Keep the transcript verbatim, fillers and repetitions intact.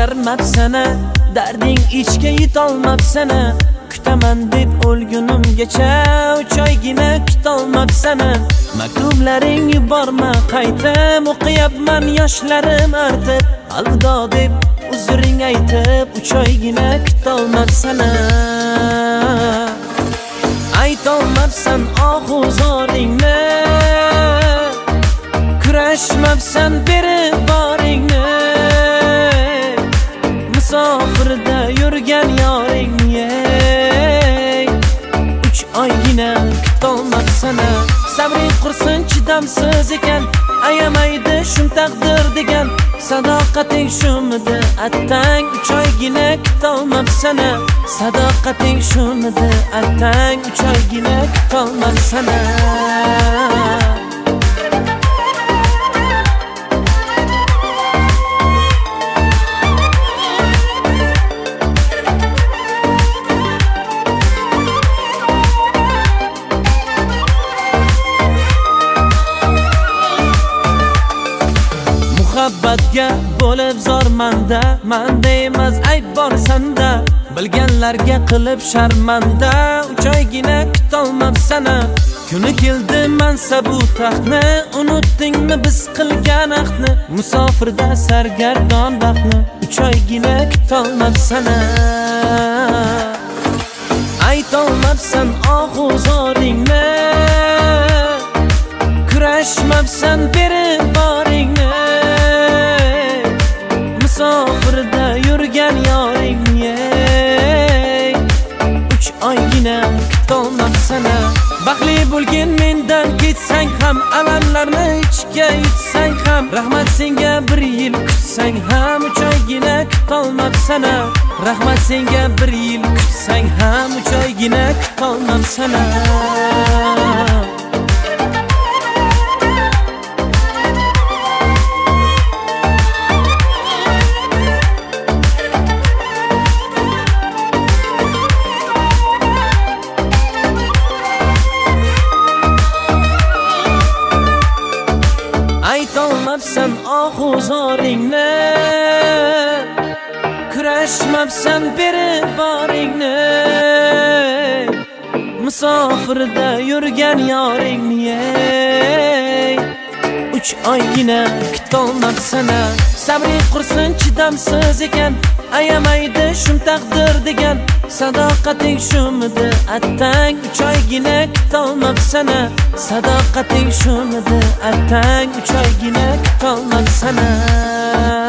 bajarmabsana, darding ichga yetolmabsana. Kutaman deb o'lgunimgacha uch oygina kutolmabsana. Maktublaring yuborma qaytib, o'qiyapman yoshlarim artib. Alvido deb uzring aytib uch oygina kutolmabsana. Aytolmabsan ohu zoringni, kurashmabsan berib boringni. Musofirda yurgan yoringni uch oygina kutolmabsana. Sabring qursin chidamsiz ekan, ayamaydi shum taqdir degan. Sadoqating shumidi attang uch oygina kutolmabsana. Sadoqating shumidi attang uch oygina kutolmabsana. Muhabbatga bo'lib zormanda, manda emas ayb bor sanda. Bilganlarga qilib sharmanda, uch oygina kutolmabsana. Kuni keldi mansabu taxtni, unutdingmi biz qilgan ahdni? Musofirda sargardon baxtni uch oygina kutolmabsana. Aytolmabsan ohu zoringni, kurashmabsan berib boringni. Musofirda yurgan yoringni uch oygina kutolmabsana. Baxtli bo'lgin mendan ketsang ham, alamlarni ichga yutsang ham. Rahmat senga bir yil kutsang ham uch oygina kutolmabsana. Rahmat senga bir yil kutsang ham uch oygina kutolmabsana. Aytolmabsan ohu zoringni, kurashmabsan berib boringni. Musofirda yurgan yoringni uch oygina kutolmabsana. Sabring qursin chidamsiz ekan, ayamaydi shum taqdir degan. Sadoqating shumidi attang uch oygina kutolmabsana. Sadoqating shumidi attang uch oygina kutolmabsana.